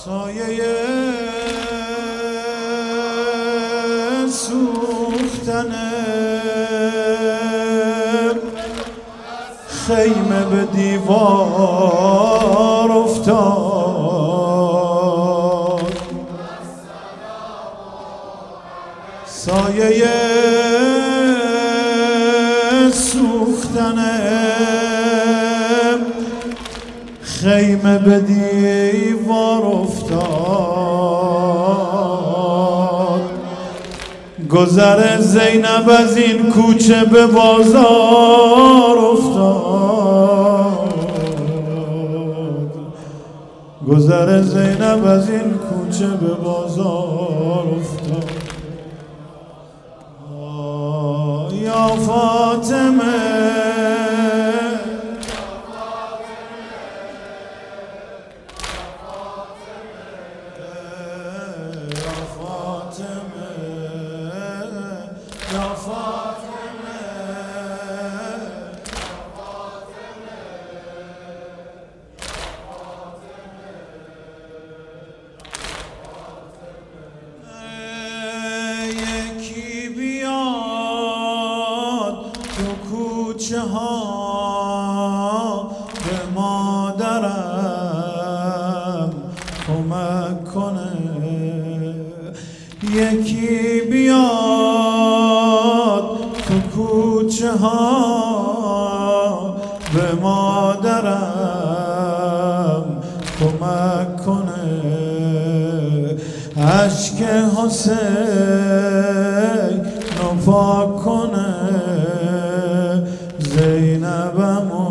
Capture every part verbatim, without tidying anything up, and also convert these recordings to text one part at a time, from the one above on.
سایه سوختنه خیمه به دیوار افتاد، سایه سوختنه خیمه به دیوار افتاد. گذر زینب از این کوچه به بازار افتاد، گذر زینب از این کوچه به بازار افتاد. آه یا فاطمه کوچه ها به مادرم کمک کنه، یکی بیاد تو کوچه ها به مادرم کمک کنه، اشک حسین رو پاک کنه، زینبمو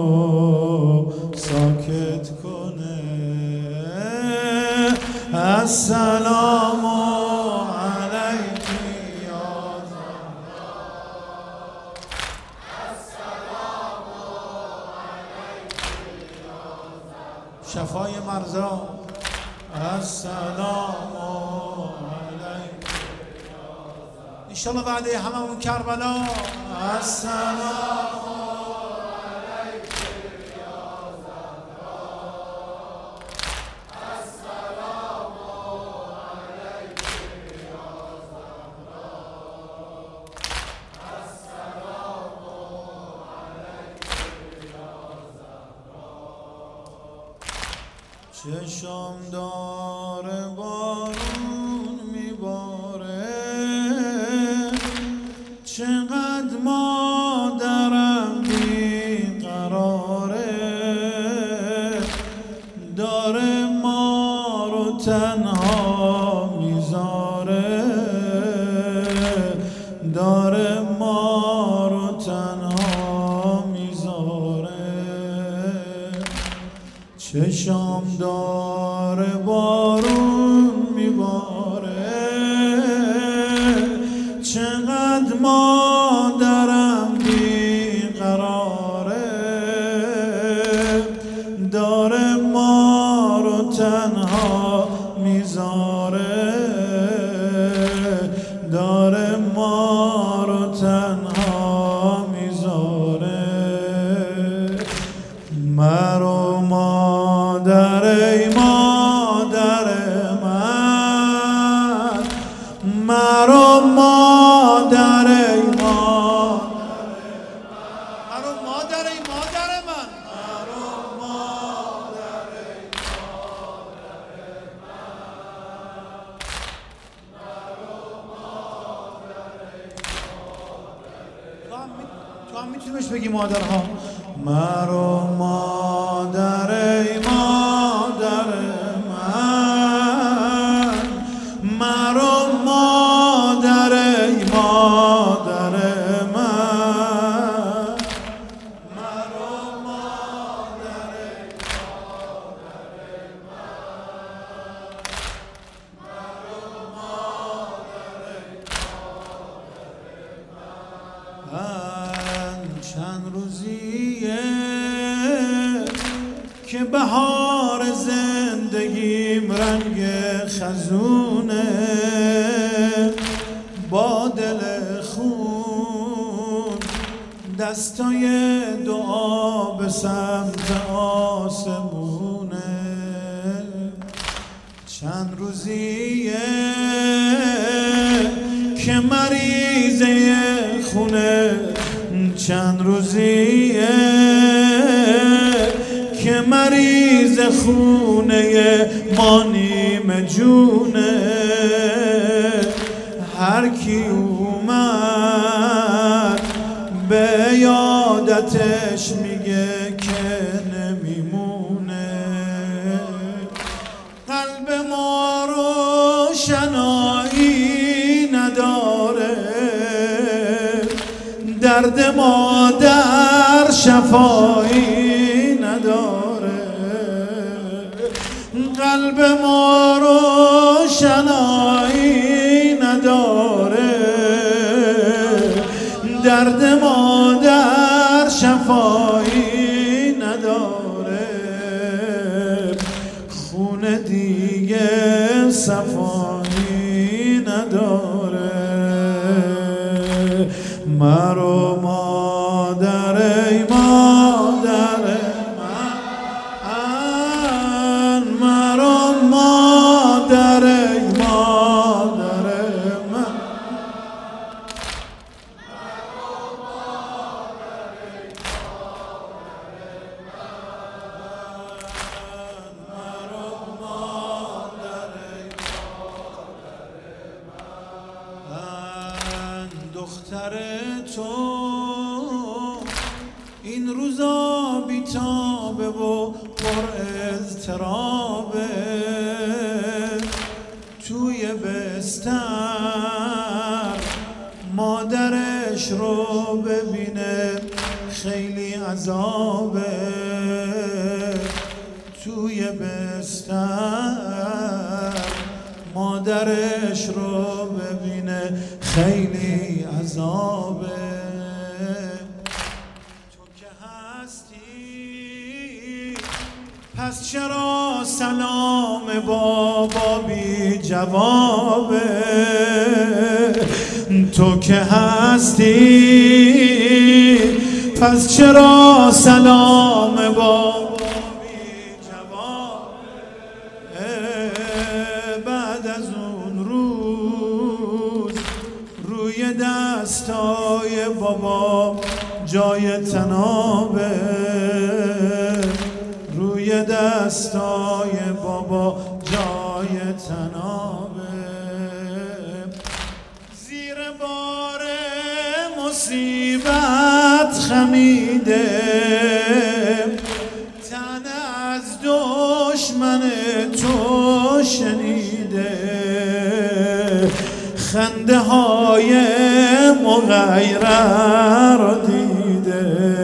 ساکت کنه. السلام علیکی یا زهرا، السلام علیکی یا زهرا، شفای مرزا، السلام علیکی یا زهرا، انشالله بعد هممون کربلا، السلام چشم داره بارون میباره، چقدر مادرم بیقراره، داره ما رو تنها میذاره، داره ما رو تنها میذاره. چشم داره بارون میباره، چقدر مادرم بیقراره، داره ما رو تنها میذاره، داره ما رو تنها میذاره. مرو مادر ای مادر من، مرو مادر ای مادر من، مرو مادر ای مادر من، مرو مادر ای مادر من، مرو مادر ای مادر. تو هم میتونی بهش بگی مادرها. مرو مادر ای مادر من، مرو مادر ای مادر من، مرو مادر ای مادر من، مرو مادر ای مادر من. چند روزیه که بهار زندگیم رنگ خزونه، با دل خون دستای دعا به سمت آسمونه. روزیه که مریضه خونه، چند روزیه که مریض خونه ما نیم جونه. هر کی اومد به یادتش میگه که نمیمونه. قلب ما روشنایی نداره، درد ما در شفایی نداره. قلب ما روشنایی نداره، درد ما در شفایی نداره. خون دیگه صفایی نداره. مرو مادر ای مادر من، مرو مادر ای مادر من. دختر تو این روزا بیتابه و پر اضطرابه، توی بستر مادرش رو ببینه خیلی عذابه. توی بستر مادرش رو ببینه خیلی عذابه. تو که هستی پس چرا سلام بابا بی جوابه؟ تو که هستی پس چرا سلام بابا بی جوابه؟ بعد از اون روز روی دستای بابا جای تنابه، روی دستای بابا جای تنابه. زیر بار مصیبت خمیده، تن از دشمن تو شنیده. خنده های مغیره رو دیده.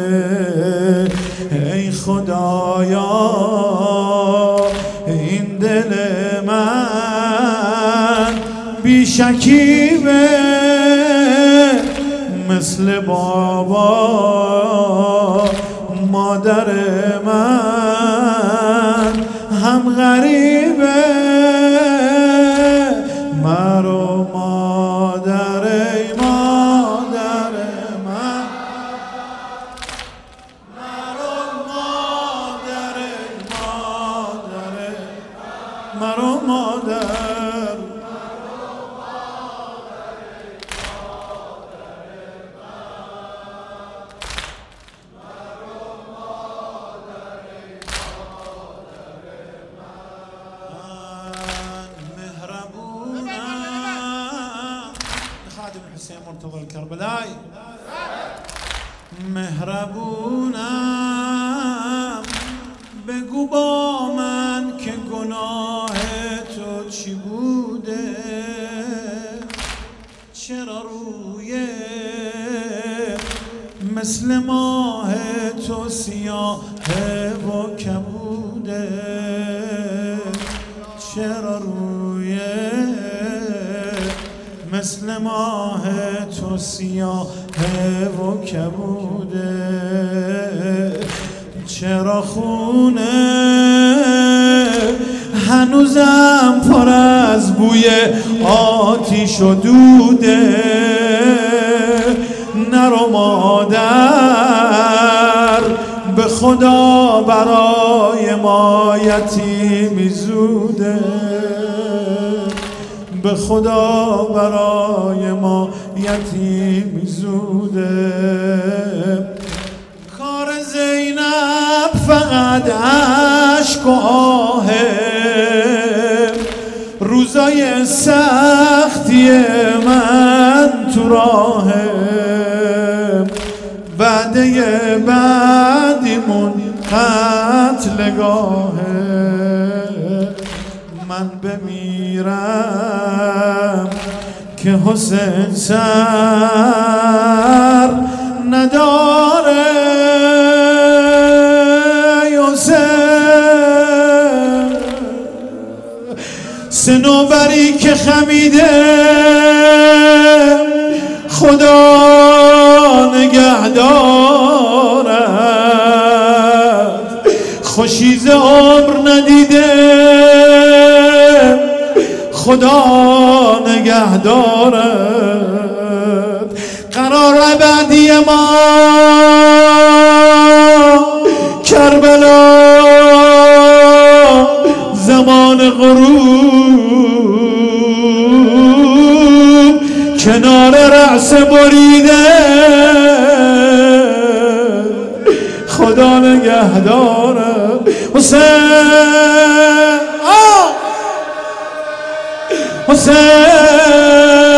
ای خدایا این دل من بی شکیبه، مثل بابا مادر من هم غریبه. مرو مادر ای مادر من، مرو مادر ای مادر من، مرو مادر. حسین مرتضی الکربلایی مهربونم، بگو با من که گناه تو چی بوده؟ چرا روی مثل ماه تو سیاه و کبوده؟ چرا روی مثل ماه تو سیاه و کبوده؟ چرا خونه هنوزم پر از بوی آتیش و دوده؟ نرو مادر به خدا برای ما یتیمی زوده. به خدا برای ما یتیمی زوده. کار زینب فقط عشق و آهه، روزای سختی من تو راهه، وعده بعدیمون قتلگاهه. من بمیرم که حسین سر نداره، حسین سنوبری که خمیده خدا نگهدارد، خوشیز عمر ندیده خدا نگهدارد. قرار بعدی ما کربلا، زمان غروب کنار رأس بریده، خدا نگهدارد. حسین حسین